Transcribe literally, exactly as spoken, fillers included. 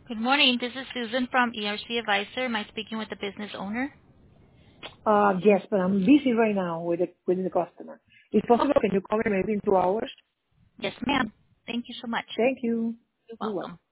Good morning. This is Susan from E R C Advisor. Am I speaking with the business owner? Uh, yes, but I'm busy right now with the, with the customer. If possible, Okay. can you call me maybe in two hours? Yes, ma'am. Thank you so much. Thank you. You're You're welcome. welcome.